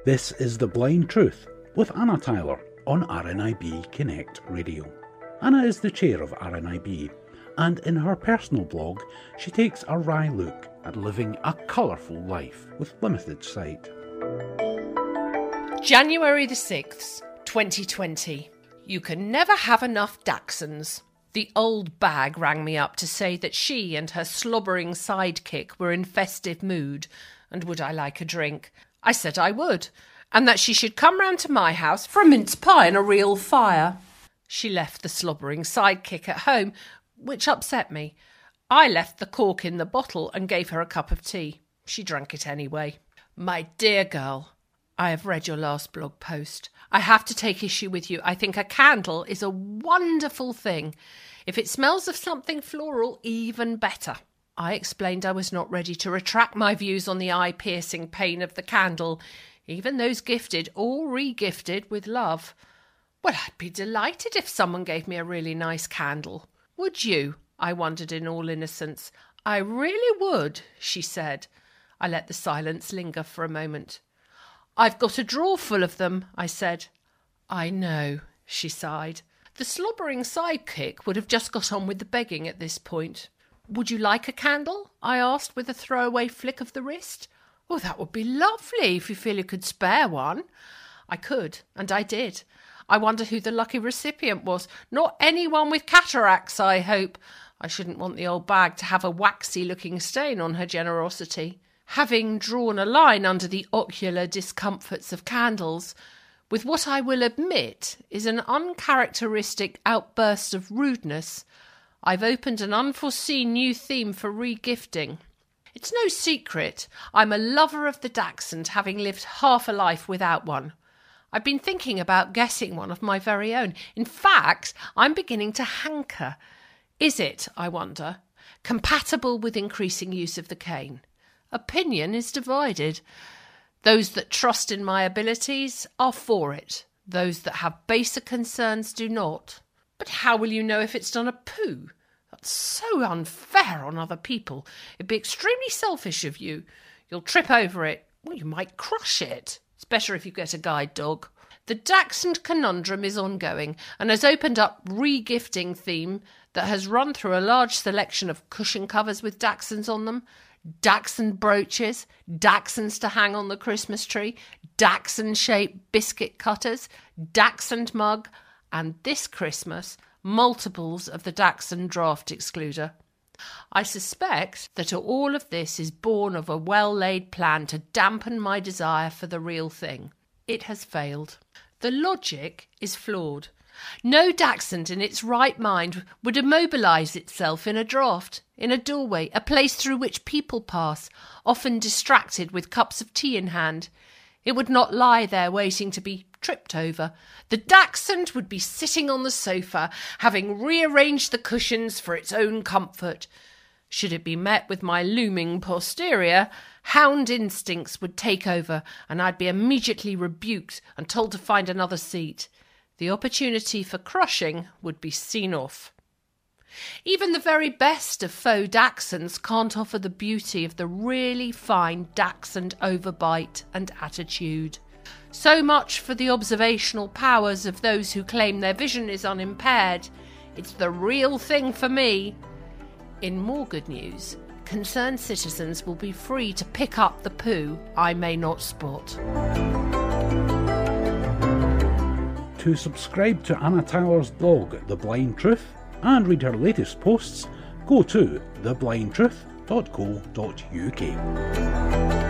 This is The Blind Truth with Anna Tyler on RNIB Connect Radio. Anna is the chair of RNIB, and in her personal blog, she takes a wry look at living a colourful life with limited sight. January the 6th, 2020. You can never have enough Dachshunds. The old bag rang me up to say that she and her slobbering sidekick were in festive mood, and would I like a drink? I said I would, and that she should come round to my house for a mince pie and a real fire. She left the slobbering sidekick at home, which upset me. I left the cork in the bottle and gave her a cup of tea. She drank it anyway. My dear girl, I have read your last blog post. I have to take issue with you. I think a candle is a wonderful thing. If it smells of something floral, even better. I explained I was not ready to retract my views on the eye-piercing pain of the candle, even those gifted or re-gifted with love. Well, I'd be delighted if someone gave me a really nice candle. Would you? I wondered in all innocence. I really would, she said. I let the silence linger for a moment. I've got a drawer full of them, I said. I know, she sighed. The slobbering sidekick would have just got on with the begging at this point. Would you like a candle? I asked with a throwaway flick of the wrist. Oh, that would be lovely if you feel you could spare one. I could, and I did. I wonder who the lucky recipient was. Not anyone with cataracts, I hope. I shouldn't want the old bag to have a waxy-looking stain on her generosity. Having drawn a line under the ocular discomforts of candles, with what I will admit is an uncharacteristic outburst of rudeness, I've opened an unforeseen new theme for re-gifting. It's no secret I'm a lover of the Dachshund, having lived half a life without one. I've been thinking about getting one of my very own. In fact, I'm beginning to hanker. Is it, I wonder, compatible with increasing use of the cane? Opinion is divided. Those that trust in my abilities are for it. Those that have baser concerns do not. But how will you know if it's done a poo? That's so unfair on other people. It'd be extremely selfish of you. You'll trip over it. Well, you might crush it. It's better if you get a guide dog. The Dachshund conundrum is ongoing and has opened up re-gifting theme that has run through a large selection of cushion covers with Dachshunds on them, Dachshund brooches, Dachshunds to hang on the Christmas tree, Dachshund-shaped biscuit cutters, Dachshund mug, and this Christmas, multiples of the Dachshund draft excluder. I suspect that all of this is born of a well-laid plan to dampen my desire for the real thing. It has failed. The logic is flawed. No Dachshund in its right mind would immobilise itself in a draught, in a doorway, a place through which people pass, often distracted with cups of tea in hand. It would not lie there waiting to be tripped over. The Dachshund would be sitting on the sofa, having rearranged the cushions for its own comfort. Should it be met with my looming posterior, hound instincts would take over, and I'd be immediately rebuked and told to find another seat. The opportunity for crushing would be seen off. Even the very best of faux Dachshunds can't offer the beauty of the really fine Dachshund overbite and attitude. So much for the observational powers of those who claim their vision is unimpaired. It's the real thing for me. In more good news, concerned citizens will be free to pick up the poo I may not spot. To subscribe to Anna Tyler's blog, The Blind Truth, and read her latest posts, go to theblindtruth.co.uk.